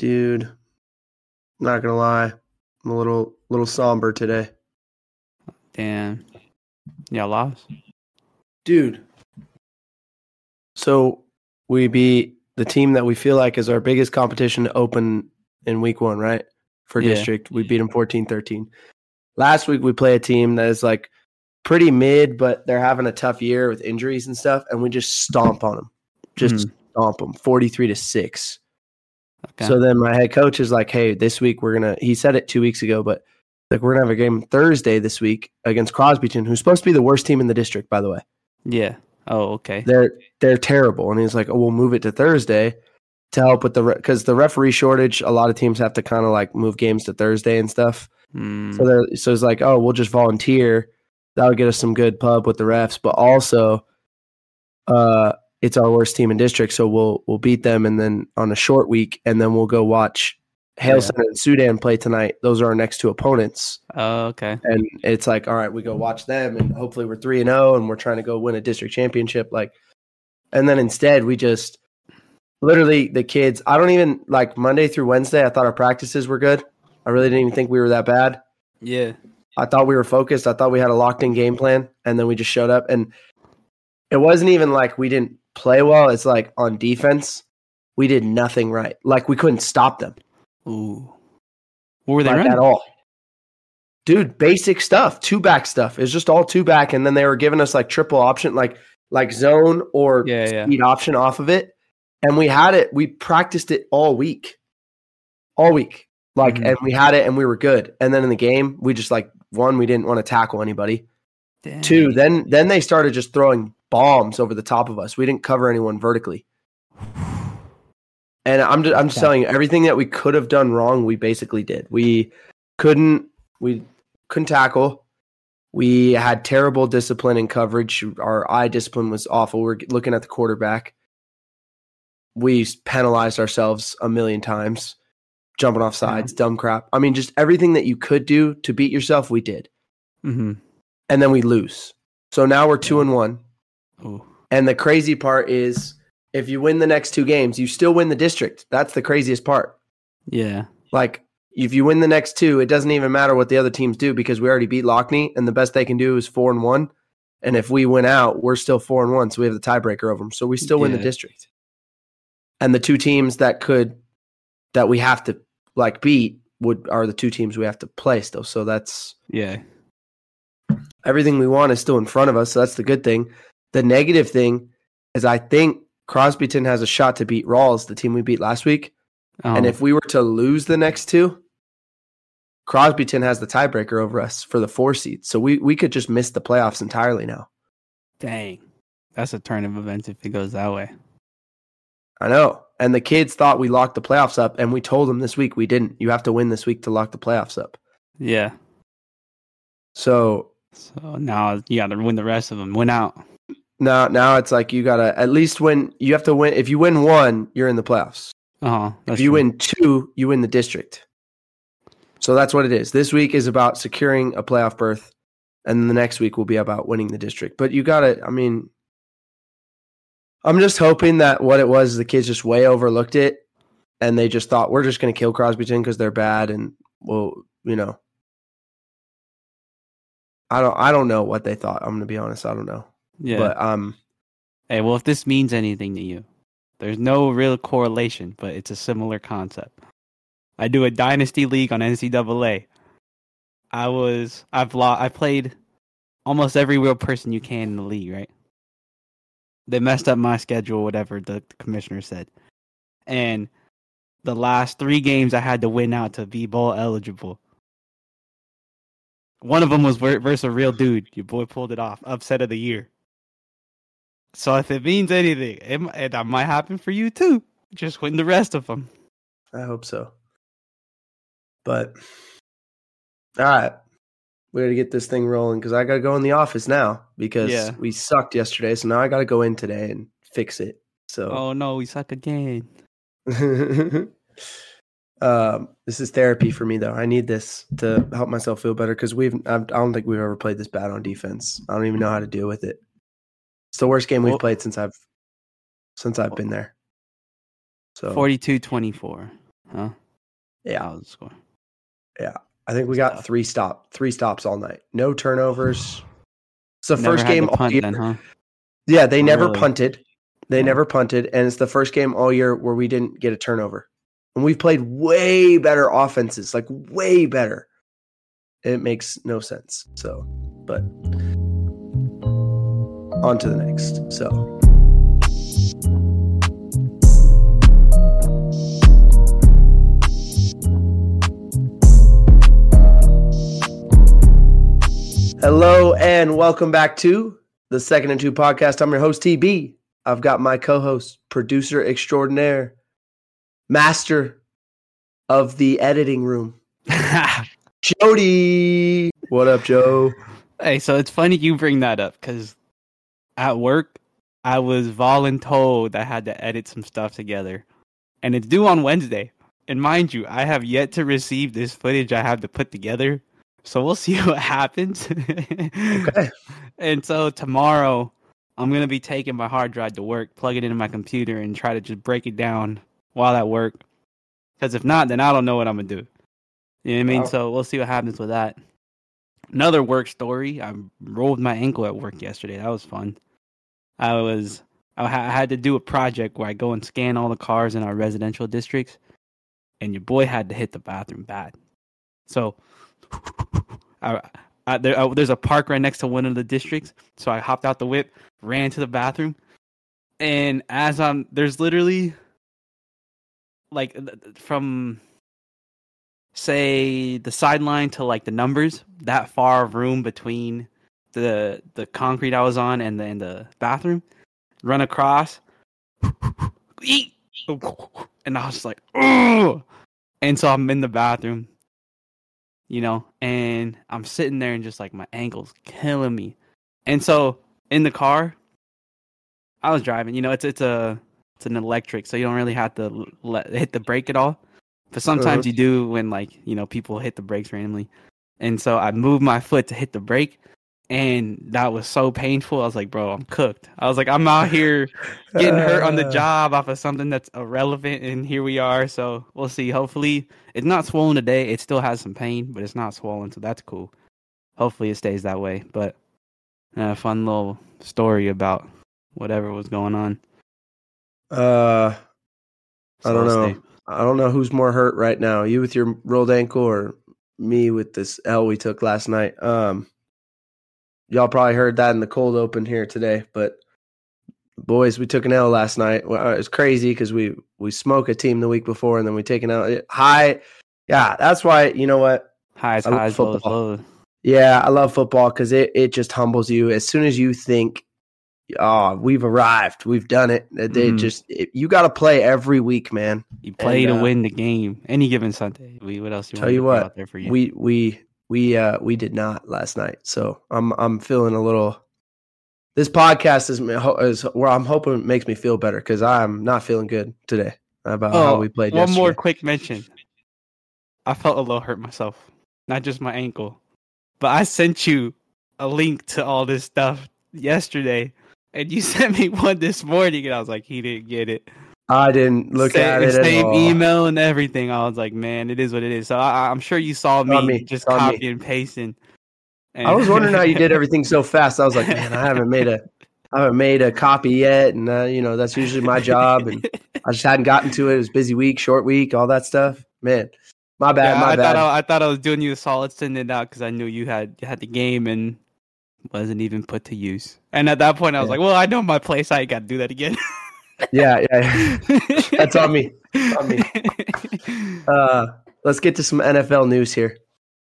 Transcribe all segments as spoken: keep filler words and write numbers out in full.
Dude, not gonna lie, I'm a little little somber today. Damn. Y'all lost? Dude. So we beat the team that we feel like is our biggest competition to open in week one, right? For Yeah. district. We beat them fourteen thirteen. Last week we play a team that is like pretty mid, but they're having a tough year with injuries and stuff, and we just stomp on them. Just Mhm. stomp them, forty-three to six. Okay. So then my head coach is like, hey, this week we're going to – he said it two weeks ago, but like we're going to have a game Thursday this week against Crosbyton, who's supposed to be the worst team in the district, by the way. Yeah. Oh, okay. They're they're terrible. And he's like, oh, we'll move it to Thursday to help with the – because the referee shortage, a lot of teams have to kind of like move games to Thursday and stuff. Mm. So they're so it's like, oh, we'll just volunteer. That'll get us some good pub with the refs, but also uh, it's our worst team in district, so we'll we'll beat them, and then on a short week, and then we'll go watch Hale Yeah. Center and Sudan play tonight. Those are our next two opponents, Oh, okay. and it's like, all right, we go watch them, and hopefully we're three and zero, and we're trying to go win a district championship, like, and then instead we just literally the kids. I don't even like Monday through Wednesday. I thought our practices were good. I really didn't even think we were that bad. Yeah. I thought we were focused. I thought we had a locked-in game plan, and then we just showed up. And it wasn't even like we didn't play well. It's like on defense, we did nothing right. Like we couldn't stop them. Ooh. What were they like, running? at all. Dude, basic stuff, two-back stuff. It's just all two-back, and then they were giving us like triple option, like like zone or Yeah, yeah. speed option off of it. And we had it. We practiced it all week. All week. Like, Mhm. and we had it, and we were good. And then in the game, we just like, one, we didn't want to tackle anybody. Dang. Two, then then they started just throwing bombs over the top of us. We didn't cover anyone vertically. And I'm just, I'm just Yeah. telling you, everything that we could have done wrong, we basically did. We couldn't we couldn't tackle. We had terrible discipline and coverage. Our eye discipline was awful. We're looking at the quarterback. We penalized ourselves a million times, jumping off sides, dumb crap. I mean, just everything that you could do to beat yourself, we did. Mm-hmm. And then we lose. So now we're two and one. Ooh. And the crazy part is, if you win the next two games, you still win the district. That's the craziest part. Yeah. Like, if you win the next two, it doesn't even matter what the other teams do because we already beat Lockney, and the best they can do is four and one. And if we win out, we're still four and one, so we have the tiebreaker over them. So we still win the Yeah. district. And the two teams that could, that we have to like beat, would are the two teams we have to play still. So that's Yeah. everything we want is still in front of us. So that's the good thing. The negative thing is, I think Crosbyton has a shot to beat Rawls, the team we beat last week. Oh. And if we were to lose the next two, Crosbyton has the tiebreaker over us for the four seed. So we, we could just miss the playoffs entirely now. Dang. That's a turn of events if it goes that way. I know. And the kids thought we locked the playoffs up, and we told them this week we didn't. You have to win this week to lock the playoffs up. Yeah. So So now you got to win the rest of them. Win out. now now it's like you got to at least win. You have to win. If you win one, you're in the playoffs. Uh-huh. If you win two, you win the district. So that's what it is. This week is about securing a playoff berth, and then the next week will be about winning the district. But you got to, I mean, I'm just hoping that what it was, the kids just way overlooked it, and they just thought, we're just going to kill Crosbyton because they're bad, and, well, you know. I don't I don't know what they thought. I'm going to be honest. I don't know. Yeah. But um, Hey, well, if this means anything to you, there's no real correlation, but it's a similar concept. I do a dynasty league on N C double A. I was I've lo- I played almost every real person you can in the league, right? They messed up my schedule, whatever the, the commissioner said. And the last three games I had to win out to be bowl eligible. One of them was versus a real dude. Your boy pulled it off. Upset of the year. So if it means anything, it, it, that might happen for you too. Just win the rest of them. I hope so. But, all right. We got to get this thing rolling because I got to go in the office now because Yeah. we sucked yesterday. So now I got to go in today and fix it. So, Oh no, we suck again. um, this is therapy for me, though. I need this to help myself feel better because we've, I don't think we've ever played this bad on defense. I don't even know how to deal with it. It's the worst game we've Well- played since I've, since I've been there. So forty-two twenty-four. huh? Yeah. That was the score. Yeah. I think we got Stuff. three stop, three stops all night. No turnovers. It's the Never first had game to all punt year. then, huh? Yeah, they Oh, never really? punted. They Yeah. never punted, and it's the first game all year where we didn't get a turnover. And we've played way better offenses, like way better. It makes no sense. So, but on to the next. So. Hello and welcome back to the Second and Two podcast. I'm your host, T B. I've got my co-host, producer extraordinaire, master of the editing room, Jody. What up, Joe? Hey, so it's funny you bring that up because at work, I was voluntold I had to edit some stuff together, and it's due on Wednesday. And mind you, I have yet to receive this footage I have to put together. So we'll see what happens. Okay. And so tomorrow, I'm going to be taking my hard drive to work, plug it into my computer, and try to just break it down while at work. Because if not, then I don't know what I'm going to do. You know what I mean? Wow. So we'll see what happens with that. Another work story. I rolled my ankle at work yesterday. That was fun. I was I had to do a project where I go and scan all the cars in our residential districts. And your boy had to hit the bathroom bad. So I, I, there, I, there's a park right next to one of the districts. So I hopped out the whip, ran to the bathroom. And as I'm, there's literally like from, say, the sideline to like the numbers, that far of room between the the concrete I was on and the, and the bathroom. Run across. And I was just like, ugh! And so I'm in the bathroom. You know, and I'm sitting there and just like my ankle's killing me. And so in the car, I was driving. You know, it's it's a it's an electric, so you don't really have to let, hit the brake at all. But sometimes Uh-huh. you do when like you know people hit the brakes randomly. And so I moved my foot to hit the brake, and that was so painful. I was like, bro, I'm cooked. I was like, I'm out here getting hurt on the job off of something that's irrelevant, and here we are. So we'll see. Hopefully, it's not swollen today. It still has some pain, but it's not swollen, so that's cool. Hopefully, it stays that way. But a uh, fun little story about whatever was going on. Uh, So I don't we'll know. see. I don't know who's more hurt right now. You with your rolled ankle or me with this L we took last night. Um, y'all probably heard that in the cold open here today, but boys, we took an L last night. Well, it was crazy because we we smoke a team the week before and then we take an L. High, yeah. That's why you know what. Highs, I love highs, lows, football. lows. Yeah, I love football because it it just humbles you. As soon as you think, oh, we've arrived, we've done it. They Mhm. just it, you got to play every week, man. You play And, to uh, win the game any given Sunday. We what else you Tell want you to put what, out there for you? we we we uh we did not last night. So I'm I'm feeling a little. This podcast is is where I'm hoping it makes me feel better because I'm not feeling good today about how we played Oh, one yesterday. more quick mention. I felt a little hurt myself, not just my ankle, but I sent you a link to all this stuff yesterday, and you sent me one this morning, and I was like, he didn't get it. I didn't look Sa- at it at same all. email and everything. I was like, man, it is what it is. So I, I'm sure you saw me, On me. just On me. copy and pasting. And I was wondering how you did everything so fast. I was like, man, I haven't made a I haven't made a copy yet, and uh, you know that's usually my job, and I just hadn't gotten to it. It was a busy week, short week, all that stuff. Man, my bad, Yeah, my I bad. thought I, I thought I was doing you a solid sending it out because I knew you had you had the game and wasn't even put to use. And at that point, I was Yeah. like, well, I know my place. I ain't got to do that again. yeah, yeah, that's on me. On me. Uh, let's get to some N F L news here.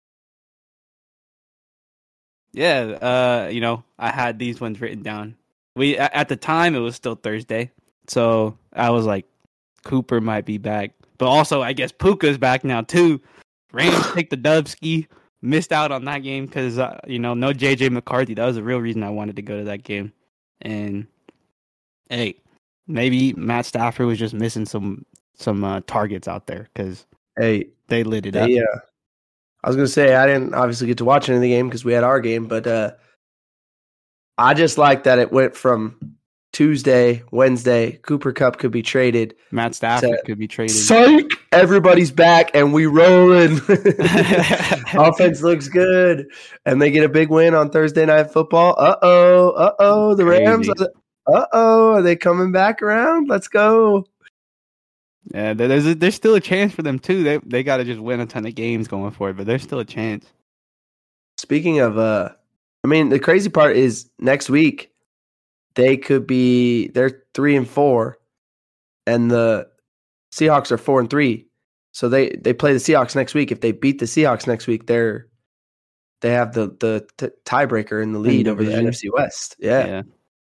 Yeah, uh, you know, I had these ones written down. We a- at the time it was still Thursday, so I was like, Cooper might be back, but also I guess Puka's back now too. Rams take the Dubski. Missed out on that game because uh, you know no J J McCarthy. That was the real reason I wanted to go to that game. And hey, maybe Matt Stafford was just missing some some uh, targets out there because Hey, they lit it up. they, uh, I was gonna say I didn't obviously get to watch any of the game because we had our game, but uh, I just like that it went from Tuesday, Wednesday, Cooper Kupp could be traded. Matt Stafford So- could be traded. Psych! Everybody's back and we rolling. Offense looks good. And they get a big win on Thursday Night Football. Uh-oh. Uh-oh. The Rams. Crazy. Uh-oh. Are they coming back around? Let's go. Yeah, there- there's a, there's still a chance for them too. They they got to just win a ton of games going forward, but there's still a chance. Speaking of, uh, I mean, the crazy part is next week they could be, they're three and four, and the Seahawks are four and three. So they, they play the Seahawks next week. If they beat the Seahawks next week, they're they have the the t- tiebreaker in the lead over the division. N F C West. Yeah. Yeah.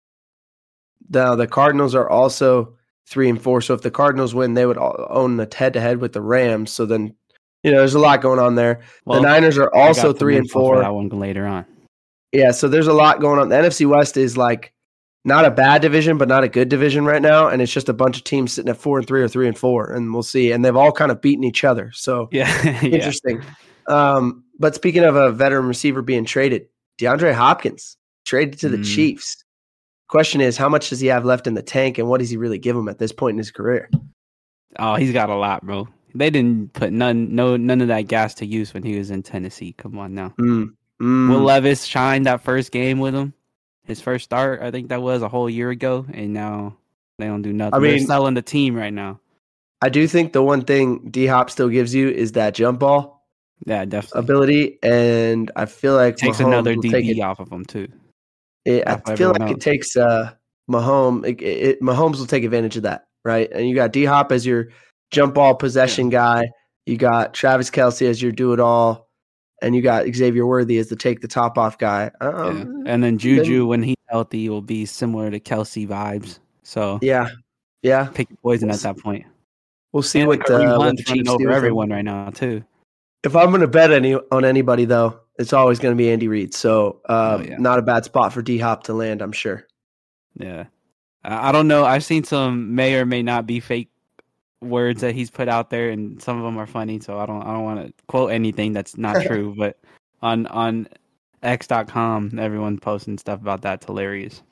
Now the Cardinals are also three and four. So if the Cardinals win, they would all own the head to head with the Rams. So then, you know, there's a lot going on there. Well, the Niners are I also got some three and info for four. That one later on. Yeah, so there's a lot going on. The N F C West is like not a bad division, but not a good division right now. And it's just a bunch of teams sitting at four and three or three and four, and we'll see. And they've all kind of beaten each other. So Yeah. yeah. interesting. Um, but speaking of a veteran receiver being traded, DeAndre Hopkins traded to the Mm. Chiefs. Question is, how much does he have left in the tank, and what does he really give him at this point in his career? Oh, he's got a lot, bro. They didn't put none no none of that gas to use when he was in Tennessee. Come on now. Mm. Mm. Will Levis shined that first game with him. His first start, I think that was a whole year ago, and now they don't do nothing. I They're mean- selling the team right now. I do think the one thing D Hop still gives you is that jump ball Yeah, definitely. ability, and I feel like Takes Mahomes another will D take B it. off of him too. It, I Off feel everyone like it else. takes uh, Mahomes. It, it, Mahomes will take advantage of that, right? And you got D Hop as your jump ball possession guy. You got Travis Kelce as your do it all, and you got Xavier Worthy as the take the top off guy. Yeah. Um, And then Juju, then- when he's healthy, will be similar to Kelsey vibes. So yeah, yeah. pick your poison We'll at that point. We'll see And what, Kareem uh, what Hunt's the running Chiefs do. over with him. everyone right now too. If I'm going to bet any on anybody, though, it's always going to be Andy Reid. So, um, Oh, yeah. not a bad spot for D Hop to land, I'm sure. Yeah, I I don't know. I've seen some may or may not be fake words that he's put out there, and some of them are funny. So I don't I don't want to quote anything that's not true. But on on X dot com, everyone posting stuff about that. It's hilarious.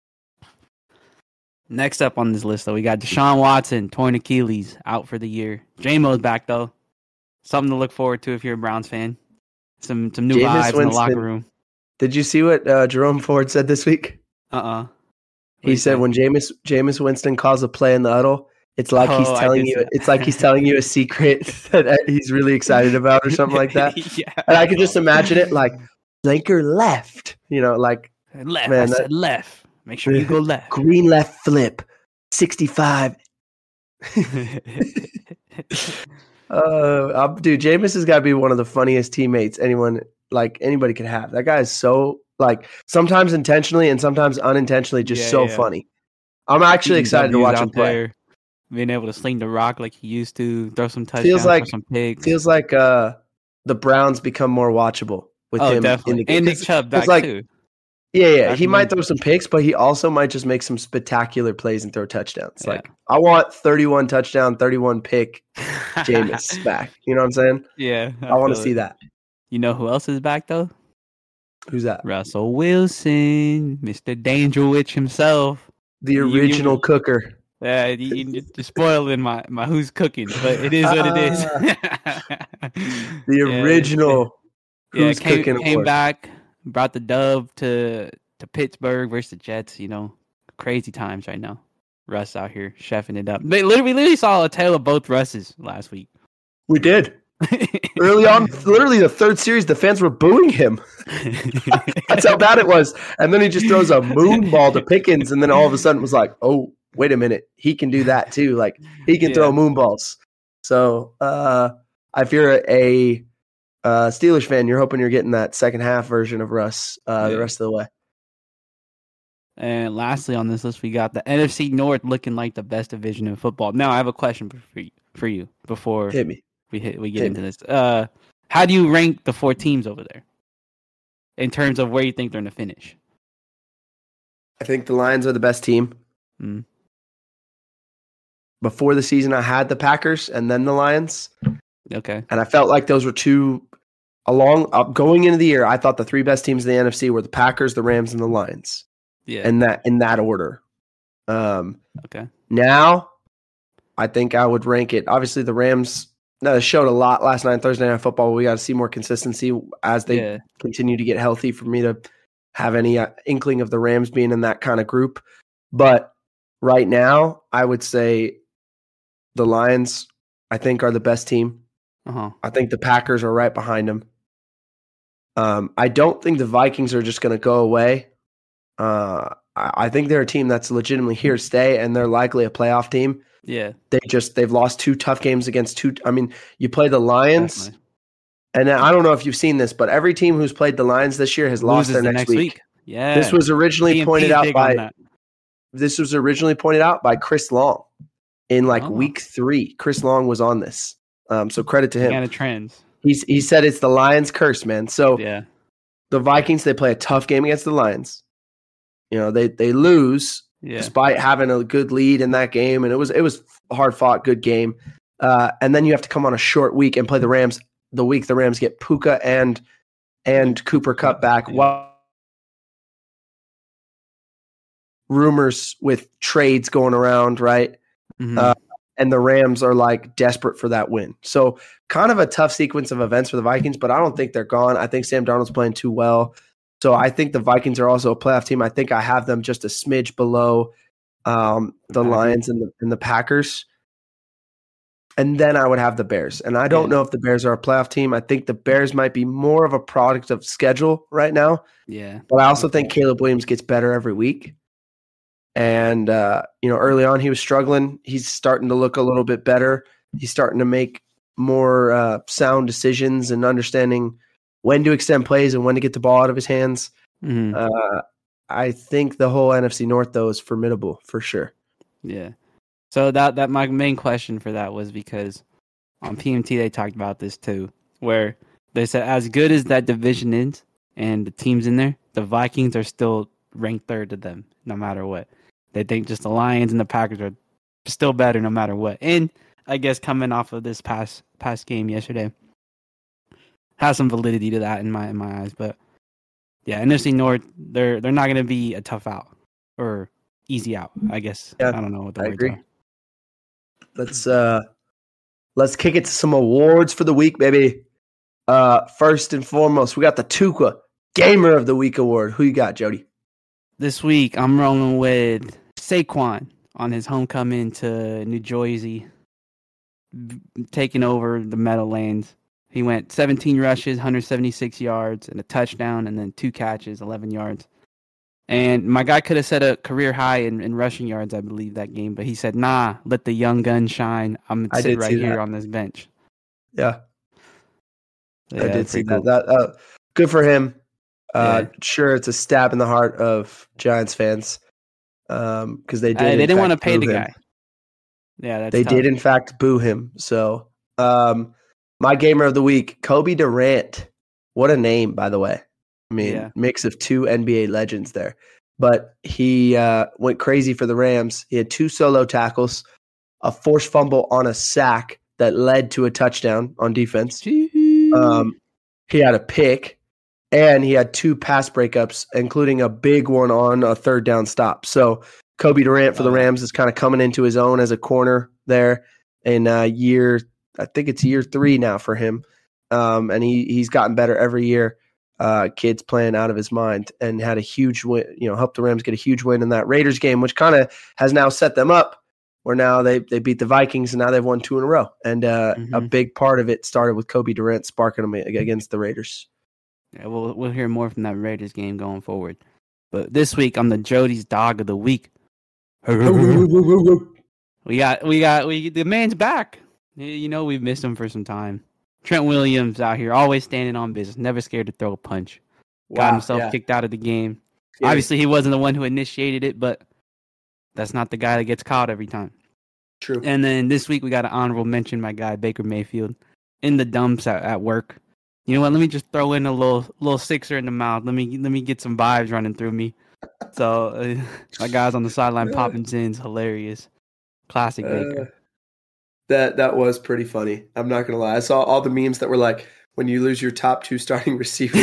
Next up on this list, though, we got Deshaun Watson, torn Achilles, out for the year. J-Mo's back, though. Something to look forward to if you're a Browns fan. Some some new Jameis vibes in the locker Winston. room. Did you see what uh, Jerome Ford said this week? Uh-uh. He said when Jameis Jameis Winston calls a play in the huddle, it's like he's Oh, I telling did you see that. it's like he's telling you a secret that he's really excited about or something like that. yeah. And I could just imagine it like blinker left, you know, like Left. Man, I that- said left. Make sure you go left. green left flip, sixty-five. Uh, uh, dude, Jameis has got to be one of the funniest teammates anyone like anybody could have. That guy is so like sometimes intentionally and sometimes unintentionally just Yeah, so yeah. funny. I'm actually Beating excited to W's watch out him play. there, being able to sling the rock like he used to, throw some touchdowns, Feels like- throw some pigs. Feels like uh, the Browns become more watchable with oh, him definitely. in the game. and Nick 'Cause- Chubb 'cause, back like, too. Yeah, yeah. Back He in might the- throw some picks, but he also might just make some spectacular plays and throw touchdowns. Yeah. Like I want thirty-one touchdown, thirty-one pick Jameis back. You know what I'm saying? yeah, I, want to feel see it. that. You know who else is back though? Who's that? Russell Wilson, Mister Dangerwitch himself. The You- you- original cooker. Yeah, you, you, you're spoiling my, my who's cooking, but it is what it is. The Yeah, original yeah, who's came, cooking came award. back, brought the dub to to Pittsburgh versus the Jets. You know, crazy times right now. Russ out here chefing it up. They literally, we literally saw a tale of both Russes last week. We did. Early on, literally the third series, the fans were booing him. That's how bad it was. And then he just throws a moon ball to Pickens, and then all of a sudden it was like, oh, wait a minute. He can do that too. Like, he can Yeah. throw moon balls. So, uh, if you're a, uh, Steelers fan, you're hoping you're getting that second half version of Russ uh, the Yeah. rest of the way. And lastly on this list, we got the N F C North looking like the best division in football. Now, I have a question for you, for you before Hit me. we hit we get Hit into this. Uh, how do you rank the four teams over there in terms of where you think they're going to finish? I think the Lions are the best team. Mm. Before the season, I had the Packers and then the Lions. Okay. And I felt like those were two along uh, going into the year. I thought the three best teams in the N F C were the Packers, the Rams, and the Lions, Yeah. and that in that order. Um, Okay. Now, I think I would rank it. Obviously, the Rams uh, showed a lot last night, Thursday Night Football. We got to see more consistency as they Yeah. continue to get healthy for me to have any uh, inkling of the Rams being in that kind of group. But right now, I would say the Lions, I think, are the best team. Uh-huh. I think the Packers are right behind them. Um, I don't think the Vikings are just going to go away. Uh, I, I think they're a team that's legitimately here to stay, and they're likely a playoff team. Yeah. They just they've lost two tough games against two. I mean, you play the Lions, Definitely. and I don't know if you've seen this, but every team who's played the Lions this year has lost Loses their the next, next week. week. Yeah. This was originally P and P pointed is out big on by that. this was originally pointed out by Chris Long in like Oh. week three. Chris Long was on this, um, so credit to him. Kind of trends. He's he said it's the Lions' curse, man. So Yeah. the Vikings, they play a tough game against the Lions. You know, they they lose Yeah. despite having a good lead in that game, and it was it was a hard fought, good game. Uh, and then you have to come on a short week and play the Rams. The week the Rams get Puka and and Cooper Kupp back. Yeah. While rumors with trades going around, right? Mhm. Uh, and the Rams are like desperate for that win. So kind of a tough sequence of events for the Vikings, but I don't think they're gone. I think Sam Darnold's playing too well. So I think the Vikings are also a playoff team. I think I have them just a smidge below um, the Packers. Lions and the, and the Packers. And then I would have the Bears. And I don't Yeah. know if the Bears are a playoff team. I think the Bears might be more of a product of schedule right now. Yeah. But I also think Caleb Williams gets better every week. And, uh, you know, early on he was struggling. He's starting to look a little bit better. He's starting to make more uh, sound decisions and understanding when to extend plays and when to get the ball out of his hands. Mhm. Uh, I think the whole N F C North, though, is formidable for sure. Yeah. So that that my main question for that was because on P M T they talked about this too, where they said as good as that division is and the teams in there, the Vikings are still ranked third to them, no matter what. They think just the Lions and the Packers are still better no matter what. And I guess coming off of this past past game yesterday has some validity to that in my in my eyes. But yeah, N F C North, they're they're not gonna be a tough out or easy out, I guess. Yeah, I don't know what the I words agree. are. Let's uh, let's kick it to some awards for the week, baby. Uh, first and foremost, we got the Tuca Gamer of the Week award. Who you got, Jody? This week, I'm rolling with Saquon on his homecoming to New Jersey, b- taking over the Meadowlands. He went seventeen rushes, one hundred seventy-six yards, and a touchdown, and then two catches, eleven yards. And my guy could have set a career high in, in rushing yards, I believe, that game. But he said, nah, let the young gun shine. I'm going I to sit did right see here that. on this bench. Yeah, So, I yeah, did see pretty that. cool. That uh, good for him. Uh, Yeah. Sure, it's a stab in the heart of Giants fans um, because they did. Uh, they in didn't want to fact, pay boo the him. guy. Yeah, that's They tough. did, in fact, boo him. So, um, my gamer of the week, Kobe Durant. What a name, by the way. I mean, Yeah. mix of two N B A legends there. But he uh, went crazy for the Rams. He had two solo tackles, a forced fumble on a sack that led to a touchdown on defense. Um, he had a pick, and he had two pass breakups, including a big one on a third down stop. So Kobe Durant for the Wow. Rams is kind of coming into his own as a corner there in uh, year, I think it's year three now for him. Um, and he he's gotten better every year. Uh, kid's playing out of his mind and had a huge win, you know, helped the Rams get a huge win in that Raiders game, which kind of has now set them up where now they, they beat the Vikings and now they've won two in a row. And uh, a Mhm. big part of it started with Kobe Durant sparking them against the Raiders. Yeah, we'll we'll hear more from that Raiders game going forward. But this week I'm the Jody's dog of the week. We got we got we the man's back. You you know we've missed him for some time. Trent Williams out here, always standing on business, never scared to throw a punch. Got himself yeah. kicked out of the game. Yeah. Obviously, he wasn't the one who initiated it, but that's not the guy that gets caught every time. True. And then this week we got an honorable mention, my guy Baker Mayfield, in the dumps at, at work. You know what? Let me just throw in a little little sixer in the mouth. Let me let me get some vibes running through me. So uh, my guys on the sideline popping zins, hilarious, classic Baker. Uh, that that was pretty funny. I'm not gonna lie. I saw all the memes that were like, when you lose your top two starting receivers.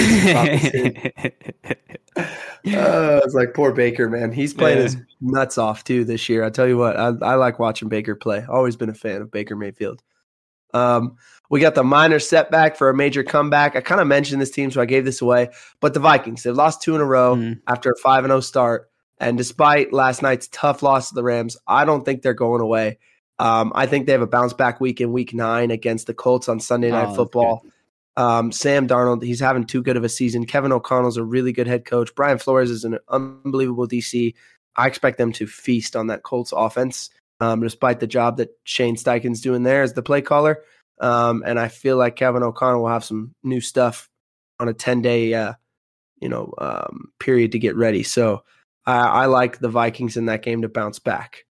Uh, it's like poor Baker, man. He's playing Yeah. his nuts off too this year. I tell you what, I, I like watching Baker play. Always been a fan of Baker Mayfield. Um, we got the minor setback for a major comeback. I kind of mentioned this team, so I gave this away. But the Vikings, they've lost two in a row Mm. after a five and oh start. And despite last night's tough loss to the Rams, I don't think they're going away. Um, I think they have a bounce back week in week nine against the Colts on Sunday Night Oh, that's Football. Um, Sam Darnold, he's having too good of a season. Kevin O'Connell's a really good head coach. Brian Flores is an unbelievable D C. I expect them to feast on that Colts offense, um, despite the job that Shane Steichen's doing there as the play caller. Um, and I feel like Kevin O'Connell will have some new stuff on a ten-day, uh, you know, um, period to get ready. So I, I like the Vikings in that game to bounce back.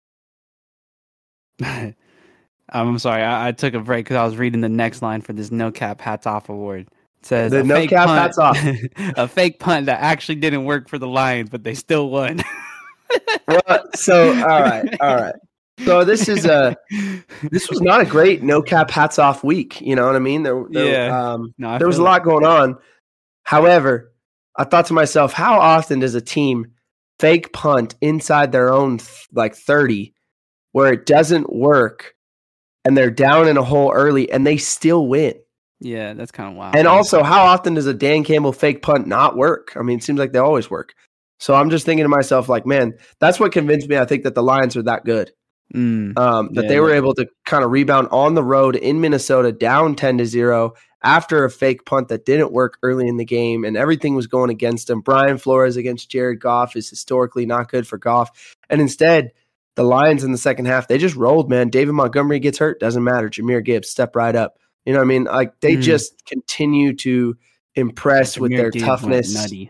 I'm sorry, I, I took a break because I was reading the next line for this No Cap Hats Off award. It says The a No fake Cap punt- Hats Off. a fake punt that actually didn't work for the Lions, but they still won. Well, so all right, all right. So this is a this was not a great No Cap Hats Off week. You know what I mean? There, there, Yeah. um, No, I there was a feel lot going on. However, I thought to myself, how often does a team fake punt inside their own like thirty where it doesn't work and they're down in a hole early and they still win? Yeah, that's kind of wild. And also, how often does a Dan Campbell fake punt not work? I mean, it seems like they always work. So I'm just thinking to myself, like, man, that's what convinced me. I think that the Lions are that good. Mm, Um, that yeah, they were yeah. able to kind of rebound on the road in Minnesota down ten to zero after a fake punt that didn't work early in the game and everything was going against them. Brian Flores against Jared Goff is historically not good for Goff. And instead, the Lions in the second half, they just rolled, man. David Montgomery gets hurt, doesn't matter. Jameer Gibbs, step right up. You know what I mean? Like they Mm. just continue to impress with Jameer their Gibbs went toughness. Nutty.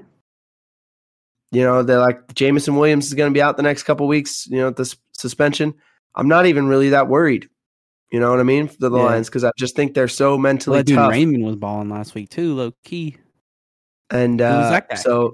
You know, they're like Jameson Williams is going to be out the next couple weeks, you know, with this suspension. I'm not even really that worried. You know what I mean? For the Yeah. Lions, because I just think they're so mentally Well, that dude tough. Raymond was balling last week too, low key. And Who was uh, that guy? so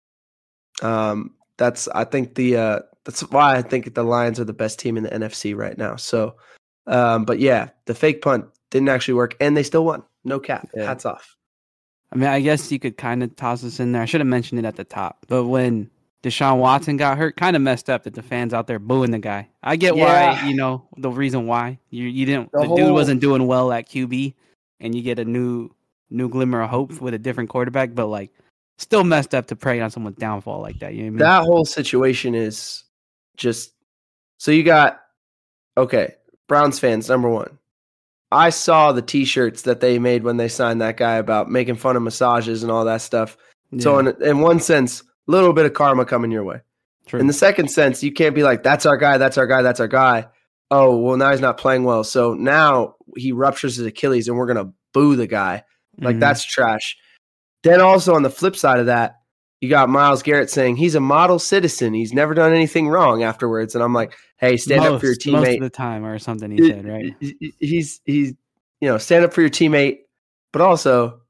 um, that's I think the uh, that's why I think the Lions are the best team in the N F C right now. So, um, but yeah, the fake punt didn't actually work, and they still won. No cap. Yeah. Hats off. I mean, I guess you could kind of toss this in there. I should have mentioned it at the top, but when Deshaun Watson got hurt, kind of messed up that the fans out there booing the guy. I get Yeah. why, you know, the reason why you you didn't. The The, dude whole- wasn't doing well at Q B, and you get a new new glimmer of hope with a different quarterback, but like still messed up to prey on someone's downfall like that. You know what I mean? That whole situation is just so you got okay. Browns fans, number one. I saw the T-shirts that they made when they signed that guy about making fun of massages and all that stuff. So Yeah, in, in one sense, a little bit of karma coming your way. true. In the second sense, you can't be like, that's our guy, that's our guy, that's our guy. Oh, well, now he's not playing well. So now he ruptures his Achilles and we're going to boo the guy. Like, Mhm. that's trash. Then also on the flip side of that, you got Myles Garrett saying he's a model citizen. He's never done anything wrong after,wards. And I'm like, hey, stand up for your Most- most teammate. of the time, or something he said, right? He's, he's, you know, stand up for your teammate. But also,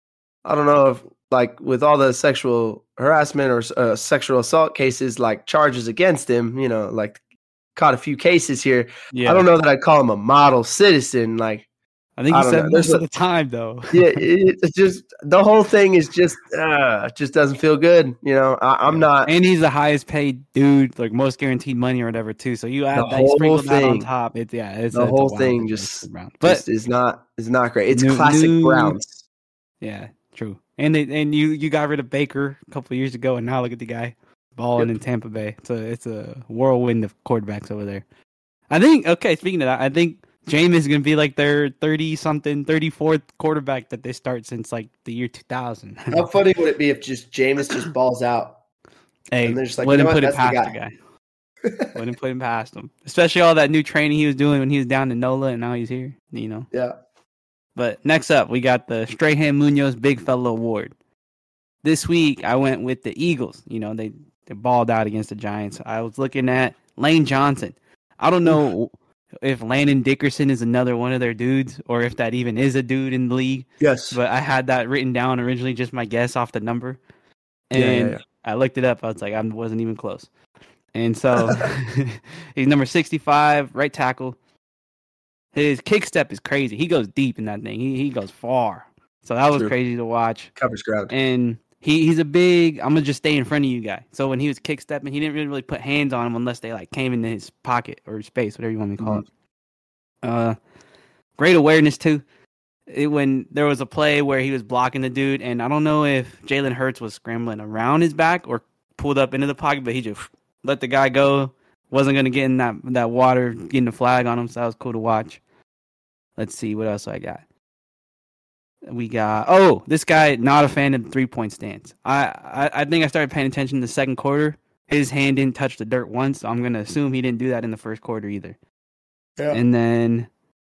I don't know if, like, with all the sexual harassment or uh, sexual assault cases, like charges against him, you know, like caught a few cases here. Yeah, I don't know that I'd call him a model citizen. Like, I think I he don't said know. most There's of the time though. yeah, it, it's just the whole thing is just, uh, just doesn't feel good. You know, I, I'm Yeah. not. And he's the highest paid dude, like most guaranteed money or whatever too. So you add The that, you whole sprinkle that on thing- top. It's yeah, it's the it's a whole wild thing situation just- for the Browns. But Just is not is not great. It's New- classic new- Browns. yeah, true. And they and you you got rid of Baker a couple of years ago, and now look at the guy balling Yep. in Tampa Bay. So it's a whirlwind of quarterbacks over there. I think. Okay, speaking of that, I think Jameis is gonna be like their thirty something, thirty fourth quarterback that they start since like the year two thousand. How funny would it be if just Jameis just balls out? Hey, And they're just like, wouldn't you know put what? it That's the past the guy. Wouldn't put him past him. Especially all that new training he was doing when he was down in NOLA and now he's here. You know. Yeah. But next up, we got the Strahan Munoz Big Fella Award. This week, I went with the Eagles. You know, they, they balled out against the Giants. I was looking at Lane Johnson. I don't know if Landon Dickerson is another one of their dudes or if that even is a dude in the league. Yes. But I had that written down originally, just my guess off the number. And Yeah, yeah, yeah. I looked it up. I was like, I wasn't even close. And so he's number sixty-five, right tackle. His kick step is crazy. He goes deep in that thing. He he goes far. So that was True. crazy to watch. Covers ground. And he, he's a big, I'm going to just stay in front of you guy. So when he was kick stepping, he didn't really, really put hands on him unless they like came into his pocket or space, whatever you want to call mm-hmm. it. Uh, great awareness too. It, when there was a play where he was blocking the dude, and I don't know if Jalen Hurts was scrambling around his back or pulled up into the pocket, but he just let the guy go. Wasn't going to get in that, that water, getting the flag on him, so that was cool to watch. Let's see, what else I got? We got, oh, this guy, not a fan of the three-point stance. I, I, I think I started paying attention in the second quarter. His hand didn't touch the dirt once, so I'm going to assume he didn't do that in the first quarter either. Yeah. And then,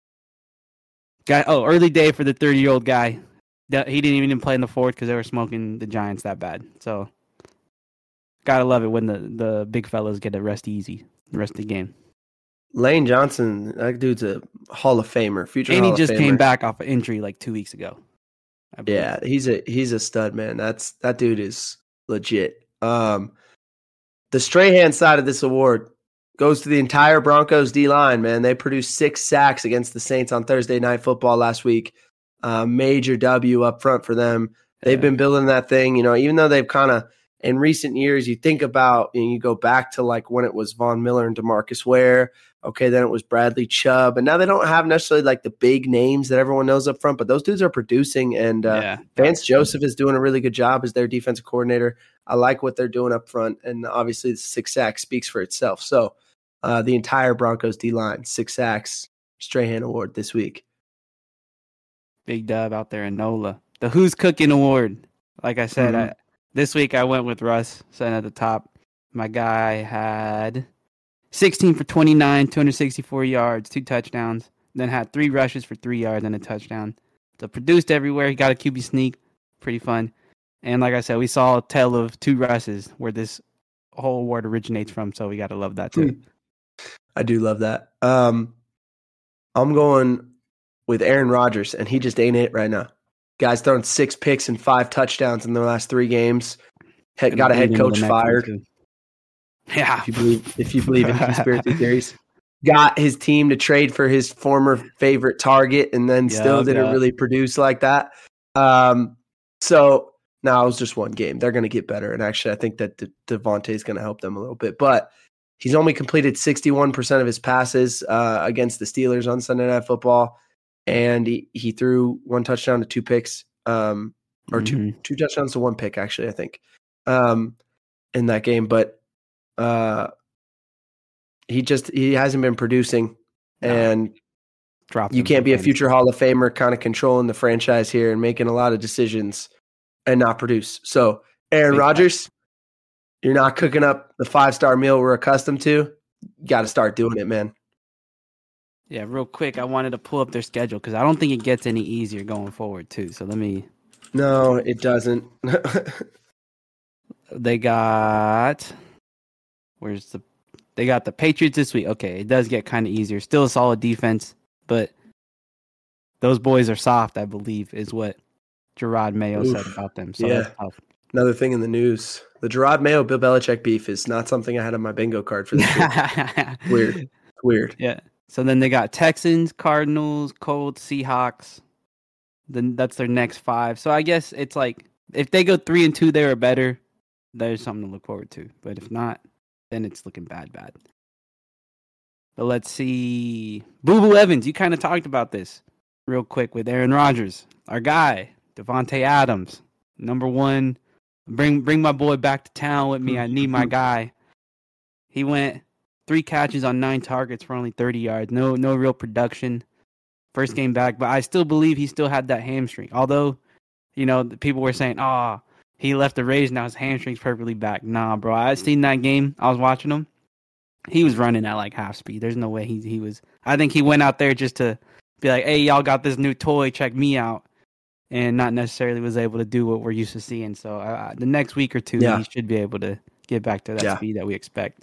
got oh, early day for the thirty-year-old guy. He didn't even play in the fourth because they were smoking the Giants that bad. So, gotta love it when the, the big fellas get to rest easy the rest of the game. Lane Johnson, that dude's a Hall of Famer, future and Hall he just of Famer. came back off an injury like two weeks ago. Yeah, he's a he's a stud, man. That's that dude is legit. Um, the Strahan side of this award goes to the entire Broncos D-line, man. They produced six sacks against the Saints on Thursday Night Football last week. Uh, major W up front for them. They've yeah. been building that thing, you know, even though they've kind of, in recent years, you think about, and you go back to like when it was Von Miller and DeMarcus Ware. Okay, then it was Bradley Chubb. And now they don't have necessarily like the big names that everyone knows up front, but those dudes are producing. And uh, yeah, Vance Joseph is doing a really good job as their defensive coordinator. I like what they're doing up front. And obviously the six sacks speaks for itself. So uh, the entire Broncos D-line, six sacks, Strahan Award this week. Big dub out there in NOLA. The Who's Cooking Award. Like I said, mm-hmm. I, this week I went with Russ, sitting at the top. My guy had sixteen for twenty-nine, two hundred sixty-four yards, two touchdowns. Then had three rushes for three yards and a touchdown. So produced everywhere. He got a Q B sneak. Pretty fun. And like I said, we saw a tale of two Russes where this whole award originates from. So we got to love that too. I do love that. Um, I'm going with Aaron Rodgers, and he just ain't it right now. Guy's thrown six picks and five touchdowns in the last three games. Head, got a head coach fired. Yeah, if you believe if you believe in conspiracy theories, got his team to trade for his former favorite target, and then yeah, still didn't God. really produce like that. Um, so now it was just one game. They're going to get better, and actually, I think that De- Devontae is going to help them a little bit. But he's only completed sixty-one percent of his passes uh, against the Steelers on Sunday Night Football. And he, he threw one touchdown to two picks, um, or two mm-hmm. two touchdowns to one pick, actually, I think, um, in that game. But uh, he just he hasn't been producing, no. and Dropped you can't be a future Hall of Famer kind of controlling the franchise here and making a lot of decisions and not produce. So, Aaron Rodgers, you're not cooking up the five-star meal we're accustomed to. You got to start doing it, man. Yeah, real quick, I wanted to pull up their schedule because I don't think it gets any easier going forward, too. So let me... No, it doesn't. They got... Where's the... They got the Patriots this week. Okay, it does get kind of easier. Still a solid defense, but those boys are soft, I believe, is what Gerard Mayo Oof. said about them. So yeah. that's tough. Another thing in the news. The Gerard Mayo Bill Belichick beef is not something I had on my bingo card for this week. Weird. It's weird. Yeah. So then they got Texans, Cardinals, Colts, Seahawks. Then that's their next five. So I guess it's like if they go three and two, they are better. There's something to look forward to. But if not, then it's looking bad, bad. But let's see. Boo Boo Evans, you kind of talked about this real quick with Aaron Rodgers, our guy, Devontae Adams, number one. Bring bring my boy back to town with me. I need my guy. He went. Three catches on nine targets for only thirty yards. No no real production. First game back, but I still believe he still had that hamstring. Although, you know, people were saying, oh, he left the Rays, now his hamstring's perfectly back. Nah, bro. I seen that game. I was watching him. He was running at like half speed. There's no way he he was. I think he went out there just to be like, hey, y'all got this new toy. Check me out. And not necessarily was able to do what we're used to seeing. So uh, the next week or two, yeah. he should be able to get back to that yeah. speed that we expect.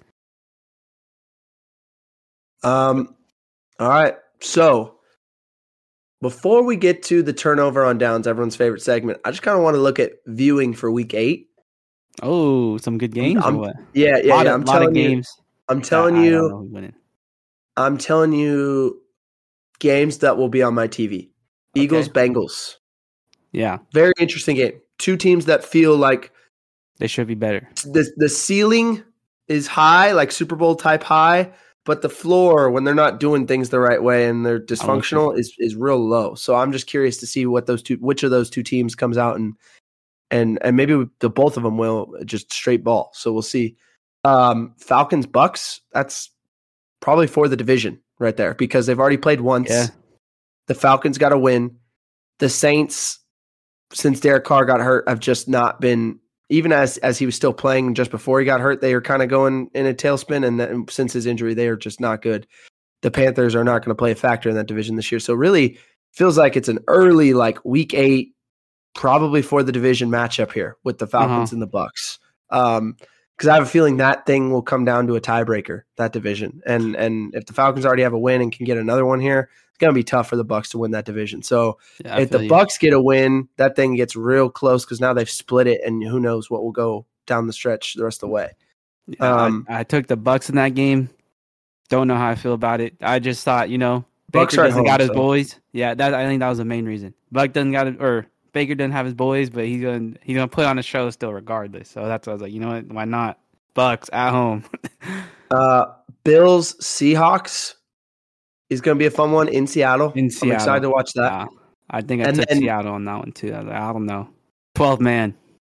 Um, all right. So before we get to the turnover on downs, everyone's favorite segment, I just kind of want to look at viewing for week eight. Oh, some good games. I'm, or what? Yeah, yeah, lot yeah. Of, I'm telling you, games. I'm telling I, you, I I'm telling you games that will be on my T V. Okay. Eagles, Bengals. Yeah. Very interesting game. Two teams that feel like they should be better. The the ceiling is high, like Super Bowl type high, but the floor when they're not doing things the right way and they're dysfunctional is is real low. So I'm just curious to see what those two, which of those two teams comes out and and and maybe the both of them will just straight ball. So we'll see. Um, Falcons Bucks. That's probably for the division right there because they've already played once. Yeah. The Falcons got to win. The Saints, since Derek Carr got hurt, have just not been. Even as as he was still playing just before he got hurt, they are kind of going in a tailspin. And then since his injury, they are just not good. The Panthers are not going to play a factor in that division this year. So really feels like it's an early, like week eight, probably for the division matchup here with the Falcons uh-huh. and the Bucks. Um, because I have a feeling that thing will come down to a tiebreaker, that division. And and if the Falcons already have a win and can get another one here, it's going to be tough for the Bucks to win that division. So yeah, if the you. Bucks get a win, that thing gets real close because now they've split it, and who knows what will go down the stretch the rest of the way. Yeah, um, I, I took the Bucks in that game. Don't know how I feel about it. I just thought, you know, Baker doesn't home, got his so. boys. Yeah, that I think that was the main reason. Buck doesn't got it, or Baker doesn't have his boys, but he's gonna he's gonna put on a show still regardless. So that's why I was like, you know what? Why not? Bucks at home. uh, Bills Seahawks is going to be a fun one in Seattle. In Seattle. I'm excited to watch that. Yeah, I think I and took then, Seattle on that one too. I, like, I don't know. twelve man.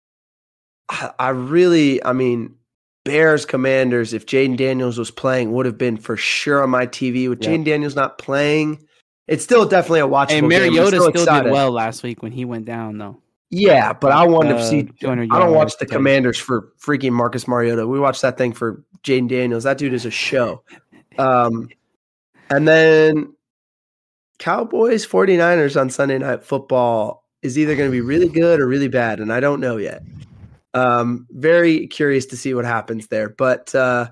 I really, I mean, Bears Commanders, if Jaden Daniels was playing, would have been for sure on my T V. With yep. Jaden Daniels not playing, it's still definitely a watchable hey, Mariota game. still, still did well last week when he went down, though. Yeah, but I wanted uh, to see. I don't watch the Commanders for freaking Marcus Mariota. We watched that thing for Jaden Daniels. That dude is a show. Um, and then Cowboys 49ers on Sunday Night Football is either going to be really good or really bad, and I don't know yet. Um, very curious to see what happens there. But uh,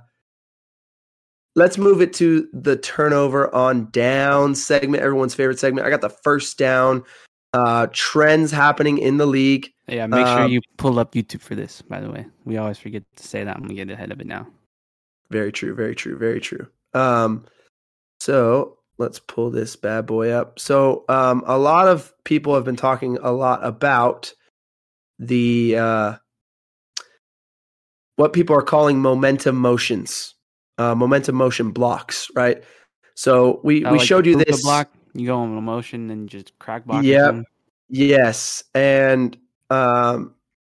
let's move it to the turnover on down segment, everyone's favorite segment. I got the first down. Uh, trends happening in the league. Yeah, make sure um, you pull up YouTube for this, by the way. We always forget to say that. I'm going to get ahead of it now. Very true, very true, very true. Um, so let's pull this bad boy up. So um, a lot of people have been talking a lot about the uh, what people are calling momentum motions, uh, momentum motion blocks, right? So we, oh, we like showed you this. Block? You go on a motion and just crack block. Yeah. Yes. And um,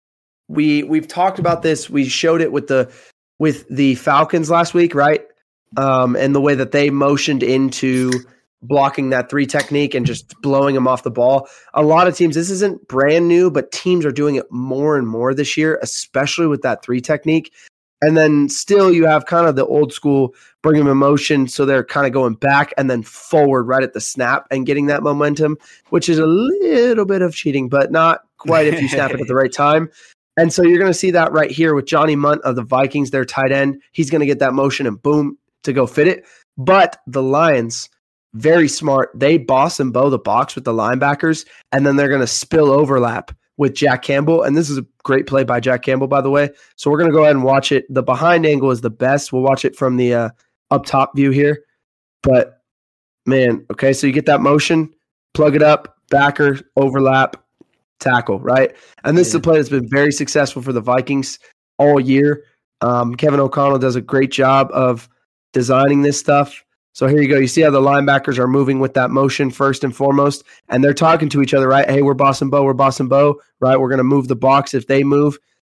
we we've talked about this. We showed it with the with the Falcons last week, right? Um, and the way that they motioned into blocking that three technique and just blowing them off the ball. A lot of teams, this isn't brand new, but teams are doing it more and more this year, especially with that three technique. And then still you have kind of the old school bring them in motion. So they're kind of going back and then forward right at the snap and getting that momentum, which is a little bit of cheating, but not quite if you snap it at the right time. And so you're going to see that right here with Johnny Munt of the Vikings, their tight end. He's going to get that motion and boom to go fit it. But the Lions, very smart. They boss and bow the box with the linebackers, and then they're going to spill overlap with Jack Campbell. And this is a great play by Jack Campbell, by the way. So we're going to go ahead and watch it. The behind angle is the best. We'll watch it from the uh, up top view here. But, man, okay, so you get that motion, plug it up, backer, overlap, tackle, right? And this yeah. is a play that's been very successful for the Vikings all year. Um, Kevin O'Connell does a great job of designing this stuff. So here you go. You see how the linebackers are moving with that motion first and foremost, and they're talking to each other, right? Hey, we're boss and bow, we're boss and bow, right? We're going to move the box if they move.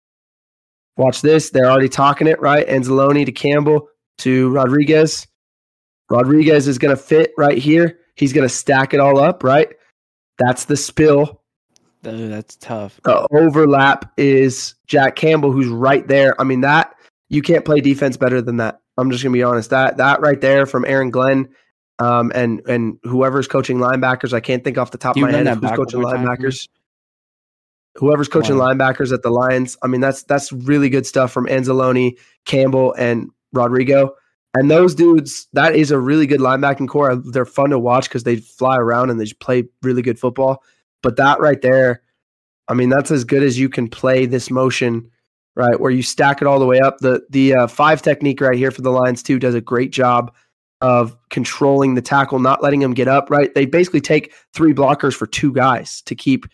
Watch this. They're already talking it, right? Anzalone to Campbell to Rodriguez. Rodriguez is going to fit right here. He's going to stack it all up, right? That's the spill. Dude, that's tough. The overlap is Jack Campbell, who's right there. I mean, that you can't play defense better than that. I'm just going to be honest. That that right there from Aaron Glenn um, and and whoever's coaching linebackers, I can't think off the top of my head who's coaching linebackers. Whoever's coaching wow. linebackers at the Lions, I mean, that's that's really good stuff from Anzalone, Campbell, and Rodrigo. And those dudes, that is a really good linebacking core. They're fun to watch because they fly around and they just play really good football. But that right there, I mean, that's as good as you can play this motion, right, where you stack it all the way up. The the uh, five technique right here for the Lions, too, does a great job of controlling the tackle, not letting them get up, right? They basically take three blockers for two guys to keep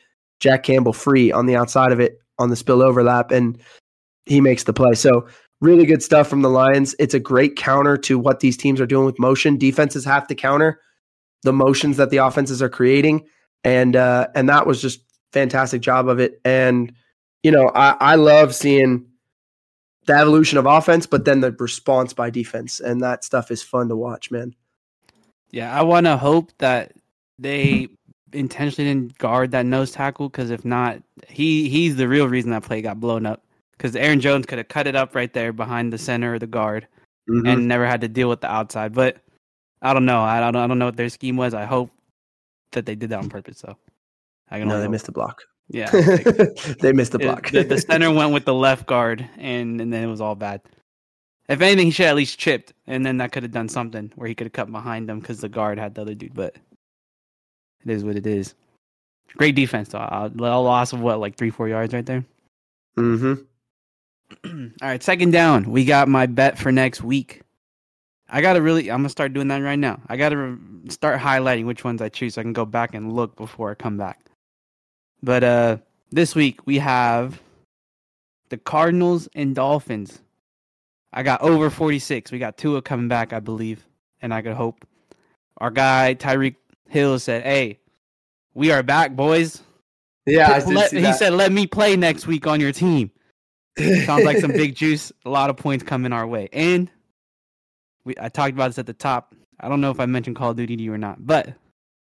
Jack Campbell free on the outside of it on the spill overlap, and he makes the play. So really good stuff from the Lions. It's a great counter to what these teams are doing with motion. Defenses have to counter the motions that the offenses are creating, and uh, and that was just fantastic job of it. And you know, I, I love seeing the evolution of offense, but then the response by defense, and that stuff is fun to watch, man. Yeah, I want to hope that they intentionally didn't guard that nose tackle, because if not, he he's the real reason that play got blown up. Because Aaron Jones could have cut it up right there behind the center or the guard, mm-hmm. and never had to deal with the outside. But I don't know. I don't. I don't know what their scheme was. I hope that they did that on purpose. So I can no, they hope. missed the block. Yeah, they missed the block. It, the, the center went with the left guard, and, and then it was all bad. If anything, he should at least chipped, and then that could have done something where he could have cut behind him because the guard had the other dude. But it is what it is. Great defense, though. A loss of what, like three, four yards right there? Mm-hmm. All right, second down. We got my bet for next week. I got to really, I'm going to start doing that right now. I got to re- start highlighting which ones I choose so I can go back and look before I come back. But uh, this week we have the Cardinals and Dolphins. I got over forty-six. We got Tua coming back, I believe, and I could hope. Our guy, Tyreek Hill, said, hey, we are back, boys. Yeah, I did let, see He that. said, let me play next week on your team. Sounds like some big juice. A lot of points coming our way. And we I talked about this at the top. I don't know if I mentioned Call of Duty to you or not, but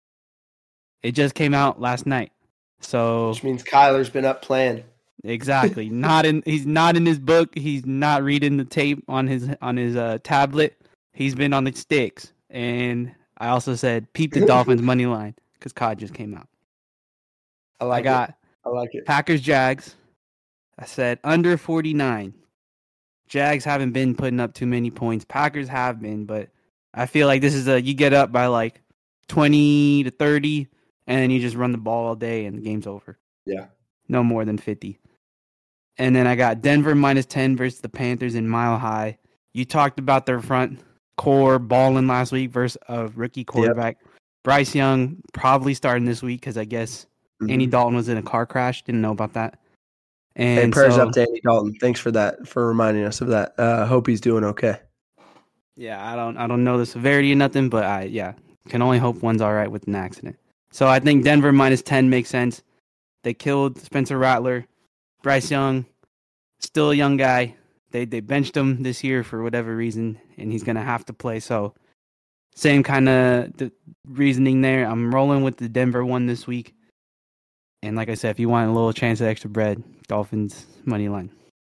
it just came out last night. So which means Kyler's been up playing. Exactly. Not in he's not in his book. He's not reading the tape on his on his uh, tablet. He's been on the sticks. And I also said peep the Dolphins money line because C O D just came out. I like I got it. I like it. Packers Jags. I said under forty-nine. Jags haven't been putting up too many points. Packers have been, but I feel like this is a you get up by like twenty to thirty, and then you just run the ball all day, and the game's over. Yeah. No more than fifty. And then I got Denver minus ten versus the Panthers in Mile High. You talked about their front core balling last week versus a rookie quarterback. Yep. Bryce Young probably starting this week because I guess mm-hmm. Andy Dalton was in a car crash. Didn't know about that. And hey, prayers so, up to Andy Dalton. Thanks for that, for reminding us of that. Uh, hope he's doing okay. Yeah, I don't I don't know the severity of nothing, but I yeah, can only hope one's all right with an accident. So I think Denver minus ten makes sense. They killed Spencer Rattler. Bryce Young, still a young guy. They they benched him this year for whatever reason, and he's going to have to play. So same kind of reasoning there. I'm rolling with the Denver one this week. And like I said, if you want a little chance at extra bread, Dolphins money line.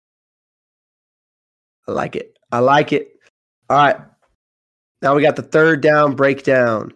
I like it. I like it. All right. Now we got the third down breakdown.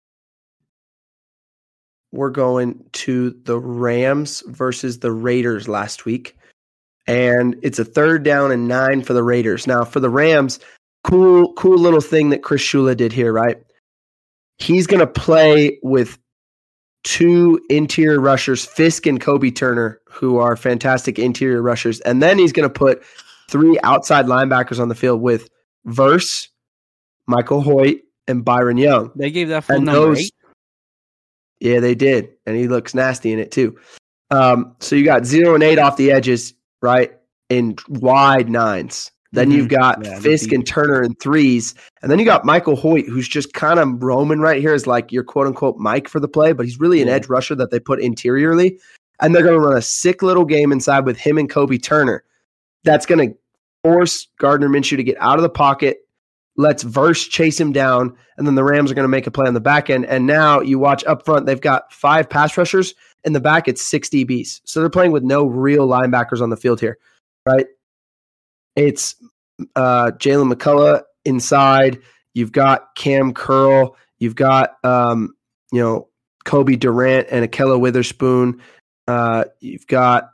We're going to the Rams versus the Raiders last week. And it's a third down and nine for the Raiders. Now, for the Rams, cool, cool little thing that Chris Shula did here, right? He's going to play with two interior rushers, Fisk and Kobe Turner, who are fantastic interior rushers. And then he's going to put three outside linebackers on the field with Verse, Michael Hoyt, and Byron Young. They gave that full and number those, eight? Yeah, they did. And he looks nasty in it too. Um, so you got zero and eight off the edges, right? In wide nines. Then mm-hmm. you've got yeah, Fisk and Turner in threes. And then you got Michael Hoyt, who's just kind of roaming right here as like your quote-unquote Mike for the play, but he's really an yeah. edge rusher that they put interiorly. And they're going to run a sick little game inside with him and Kobe Turner. That's going to force Gardner Minshew to get out of the pocket, lets Verse chase him down, and then the Rams are going to make a play on the back end. And now you watch up front, they've got five pass rushers. In the back, it's six D Bs. So they're playing with no real linebackers on the field here, right? It's uh, Jalen McCullough inside. You've got Cam Curl. You've got, um, you know, Kobe Durant and Akella Witherspoon. Uh, you've got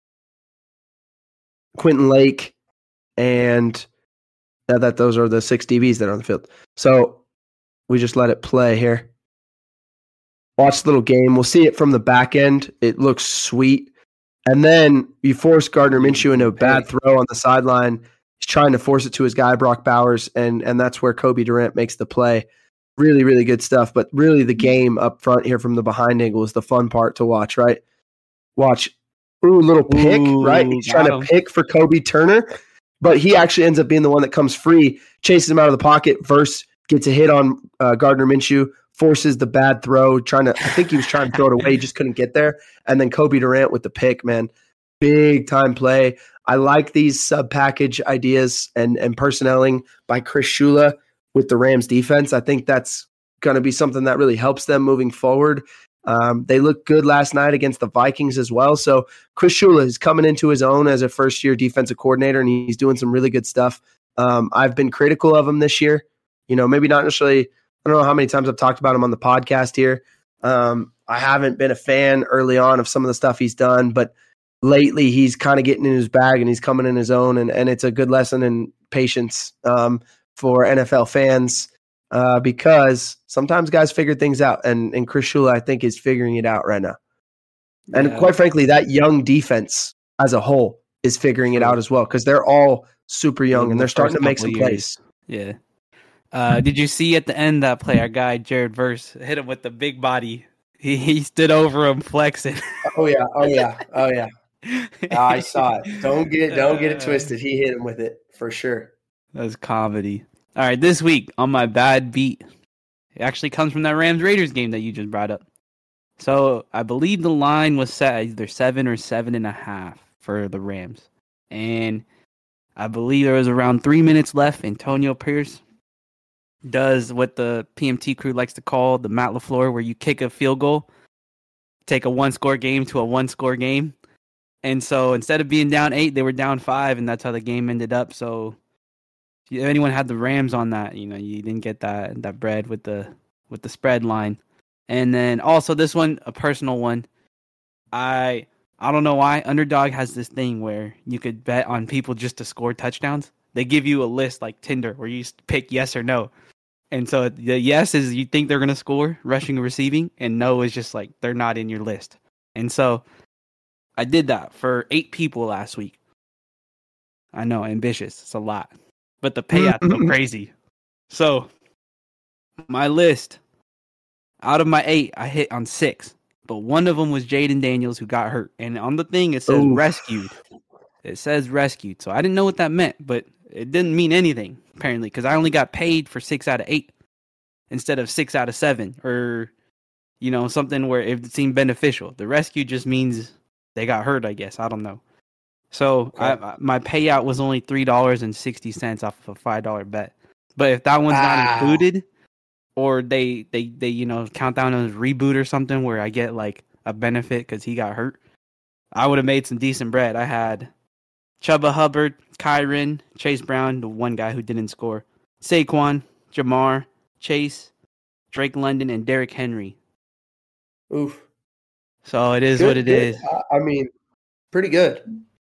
Quentin Lake, and uh, that those are the six D Bs that are on the field. So we just let it play here. Watch the little game. We'll see it from the back end. It looks sweet. And then you force Gardner Minshew into a bad throw on the sideline. He's trying to force it to his guy, Brock Bowers, and, and that's where Kobe Durant makes the play. Really, really good stuff. But really the game up front here from the behind angle is the fun part to watch, right? Watch. Ooh, little pick, Ooh, right? He's got trying to him. pick for Kobe Turner, but he actually ends up being the one that comes free, chases him out of the pocket. Verse gets a hit on uh, Gardner Minshew, forces the bad throw, trying to, I think he was trying to throw it away, he just couldn't get there. And then Kobe Durant with the pick, man. Big time play. I like these sub package ideas and, and personnelling by Chris Shula with the Rams defense. I think that's going to be something that really helps them moving forward. Um, they looked good last night against the Vikings as well. So Chris Shula is coming into his own as a first year defensive coordinator, and he's doing some really good stuff. Um, I've been critical of him this year. You know, maybe not necessarily, I don't know how many times I've talked about him on the podcast here. Um, I haven't been a fan early on of some of the stuff he's done, but lately he's kind of getting in his bag and he's coming in his own, and, and it's a good lesson in patience um, for N F L fans. Uh, because sometimes guys figure things out, and, and Chris Shula, I think, is figuring it out right now. Yeah. And quite frankly, that young defense as a whole is figuring it out as well, because they're all super young and they're starting to make some plays. Yeah. Uh, did you see at the end that play, our guy Jared Verse hit him with the big body? He he stood over him flexing. Oh yeah, oh yeah, oh yeah. I saw it. Don't get don't get it twisted. He hit him with it for sure. That's comedy. All right, this week on my bad beat, it actually comes from that Rams-Raiders game that you just brought up. So I believe the line was set at either seven or seven and a half for the Rams. And I believe there was around three minutes left. Antonio Pierce does what the P M T crew likes to call the Matt LaFleur, where you kick a field goal, take a one-score game to a one-score game. And so instead of being down eight, they were down five, and that's how the game ended up. So if anyone had the Rams on that, you know, you didn't get that that bread with the with the spread line. And then also this one, a personal one. I I don't know why Underdog has this thing where you could bet on people just to score touchdowns. They give you a list like Tinder where you pick yes or no. And so the yes is you think they're going to score rushing or receiving, and no is just like they're not in your list. And so I did that for eight people last week. I know, ambitious. It's a lot. But the payouts go crazy. So, my list, out of my eight, I hit on six. But one of them was Jaden Daniels, who got hurt. And on the thing, it says Oof. rescued. It says rescued. So, I didn't know what that meant. But it didn't mean anything, apparently. Because I only got paid for six out of eight. Instead of six out of seven. Or, you know, something where it seemed beneficial. The rescue just means they got hurt, I guess. I don't know. So okay. I, my payout was only three dollars and sixty cents off of a five dollar bet. But if that one's ah. not included, or they, they, they you know count down as reboot or something where I get like a benefit because he got hurt, I would have made some decent bread. I had Chuba Hubbard, Kyron, Chase Brown, the one guy who didn't score, Saquon, Jamar, Chase, Drake London, and Derrick Henry. Oof. So it is good, what it good. is. I mean, pretty good.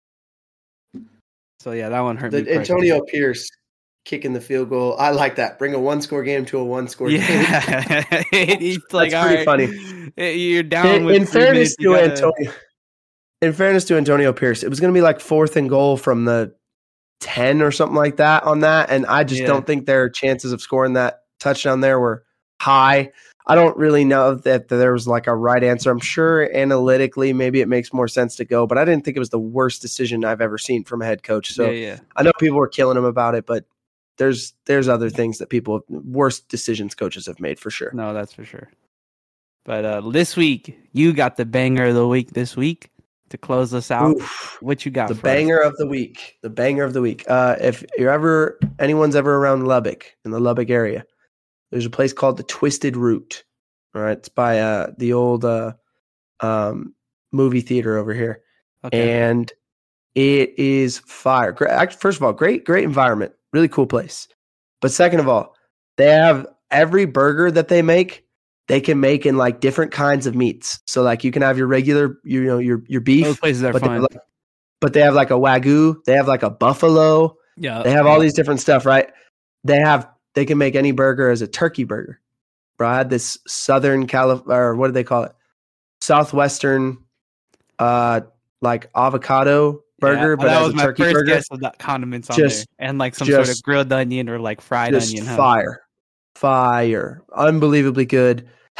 So, yeah, that one hurt the, me. Antonio Pierce kicking the field goal. I like that. Bring a one-score game to a one-score yeah. game. It's like, That's pretty right, funny. You're down in, with in fairness minutes, to gotta... Antonio, in fairness to Antonio Pierce, it was going to be like fourth and goal from the ten or something like that on that, and I just yeah. don't think their chances of scoring that touchdown there were high. I don't really know that there was like a right answer. I'm sure analytically maybe it makes more sense to go, but I didn't think it was the worst decision I've ever seen from a head coach. So yeah, yeah. I know people were killing him about it, but there's there's other things that people, worst decisions coaches have made for sure. No, that's for sure. But uh, this week, you got the banger of the week this week to close us out. Oof, what you got the for banger us? of the week. The banger of the week. Uh, if you're ever, anyone's ever around Lubbock, in the Lubbock area, there's a place called the Twisted Root. All right, it's by uh, the old uh, um, movie theater over here, okay. And it is fire. Great, first of all, great, great environment, really cool place. But second of all, they have every burger that they make, they can make in like different kinds of meats. So like you can have your regular, you know, your your beef. Those places are but fun. They like, but they have like a Wagyu. They have like a buffalo. Yeah, they have all these different stuff, right? They have. They can make any burger as a turkey burger. Bro, I had this Southern California, or what do they call it? Southwestern, uh, like avocado burger, yeah, but that as was a my turkey first burger. guess of that condiments on just, there, and like some just, sort of grilled onion or like fried just onion. Huh? Fire, fire, unbelievably good.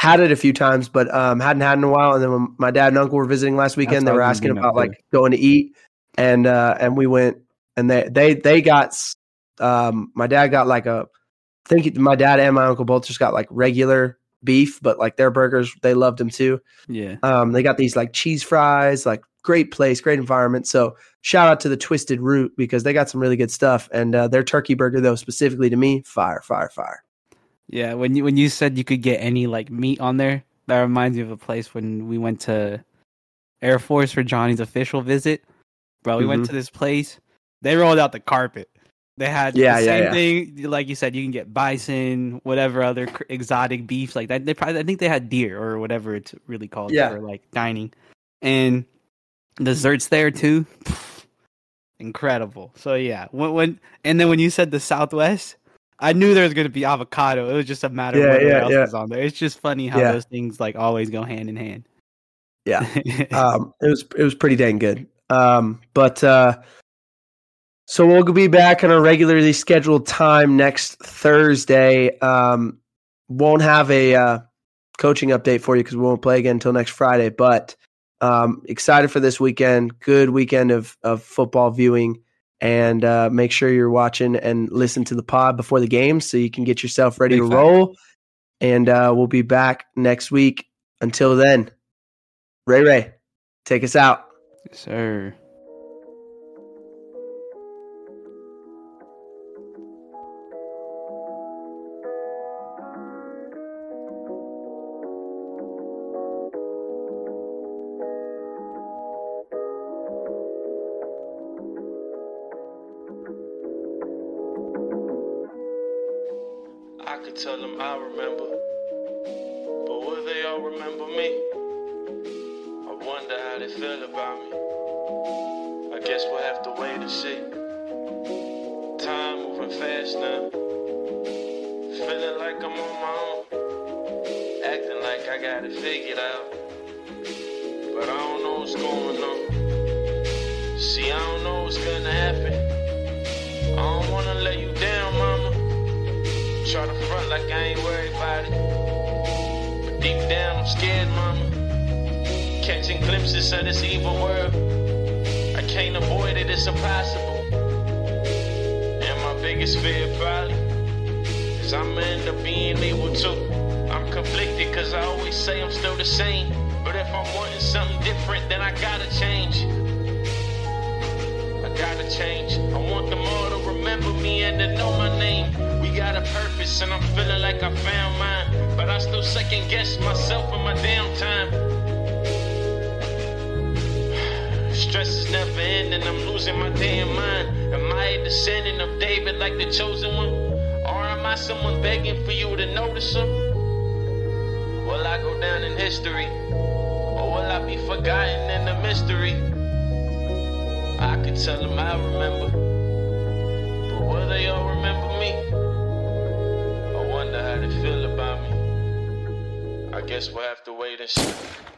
had it a few times, but um, hadn't had it in a while. And then when my dad and uncle were visiting last weekend, That's they what were I was asking gonna bring about up, like going to eat, and uh, and we went, and they they they got um, my dad got like a, I think my dad and my uncle both just got like regular beef, but like their burgers, they loved them too. Yeah. Um, they got these like cheese fries, like great place, great environment. So shout out to the Twisted Root because they got some really good stuff. And uh, their turkey burger, though, specifically to me, fire, fire, fire. Yeah, when you when you said you could get any like meat on there, that reminds me of a place when we went to Air Force for Johnny's official visit. Bro, we mm-hmm. went to this place. They rolled out the carpet. They had yeah, the yeah, same yeah. thing, like you said. You can get bison, whatever other exotic beefs like that. They probably, I think they had deer or whatever it's really called yeah. for like dining, and desserts there too. Incredible. So yeah, when, when and then when you said the Southwest, I knew there was going to be avocado. It was just a matter yeah, of what yeah, else yeah. was on there. It's just funny how yeah. those things like always go hand in hand. Yeah, um, it was it was pretty dang good. Um, but uh, so we'll be back on a regularly scheduled time next Thursday. Um, won't have a uh, coaching update for you because we won't play again until next Friday. But um, excited for this weekend. Good weekend of of football viewing. And uh, make sure you're watching and listen to the pod before the game so you can get yourself ready Big to fact. roll. And uh, we'll be back next week. Until then, Ray Ray, take us out. Yes, sir. I could tell them I remember, but will they all remember me? I wonder how they feel about me. I guess we'll have to wait and see. Time moving fast now. Feeling like I'm on my own. Acting like I got it figured out. But I don't know what's going on. See, I don't know what's gonna happen. I don't wanna let you down, mama. Try to front like I ain't worried about it. But deep down I'm scared, mama. Catching glimpses of this evil world. I can't avoid it, it's impossible. And my biggest fear probably is I'ma end up being able to. I'm conflicted cause I always say I'm still the same. But if I'm wanting something different, then I gotta change. I gotta change. I want them all to remember me and to know my name. We got a purpose and I'm feeling like I found mine. But I still second guess myself in my downtime. Stress is never ending, I'm losing my damn mind. Am I a descendant of David like the chosen one? Or am I someone begging for you to notice him? Will I go down in history? Or will I be forgotten in the mystery? I could tell them I remember, but will they all remember me? I wonder how they feel about me. I guess we'll have to wait and see.